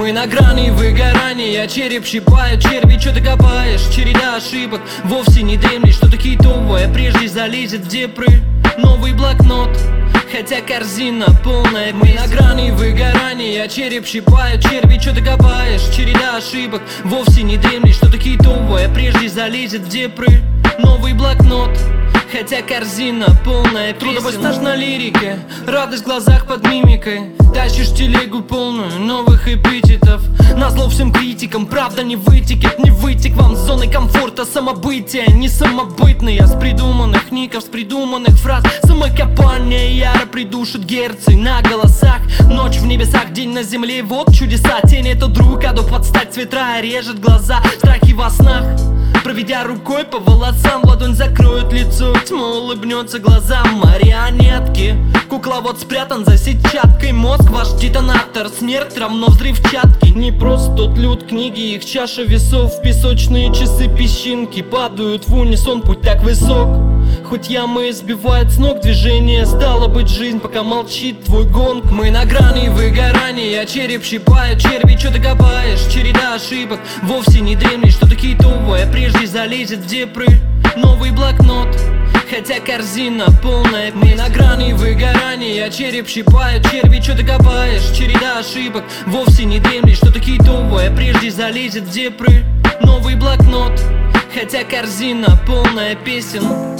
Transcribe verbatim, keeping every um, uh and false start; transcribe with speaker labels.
Speaker 1: Мы на грани выгорания, череп щипает, черви, что ты копаешь? Череда ошибок, вовсе не дремли, что-то китовое прежде залезет в депры. Новый блокнот, хотя корзина полная. Мы на грани выгорания, череп щипает, черви, что ты копаешь? Череда ошибок, вовсе не дремли, что-то китовое прежде залезет в депры. Новый блокнот, хотя корзина полная. Трудовой стаж на лирике, радость в глазах под мимикой. Тащишь телегу полную новых эпитетов. Назло всем критикам, правда не вытекет. Не вытек вам с зоны комфорта самобытия. Не самобытный, а с придуманных ников, с придуманных фраз. Самокопание яро придушит герцы на голосах. Ночь в небесах, день на земле, вот чудеса. Тень это друг, а до подстать с ветра режет глаза. Страхи во снах, проведя рукой по волосам, ладонь закроет лицо, тьма улыбнется глазам. Марионетки, кукловод спрятан за сетчаткой. Мозг ваш детонатор, смерть равно взрывчатки. Не просто тот люд, книги, их чаша весов. Песочные часы, песчинки падают в унисон, путь так высок. Хоть ямы сбивает с ног движение, стало быть жизнь, пока молчит твой гонг. Мы на грани выгорания, череп щипает, черви, что ты копаешь? Череда ошибок, вовсе не дремли, что-то китовое прежде залезет в депры. Новый блокнот, хотя корзина полная. Мы на грани выгорания, череп щипает, черви, что ты копаешь? Череда ошибок, вовсе не дремли, что-то китовое прежде залезет в депры. Новый блокнот, хотя корзина полная песен.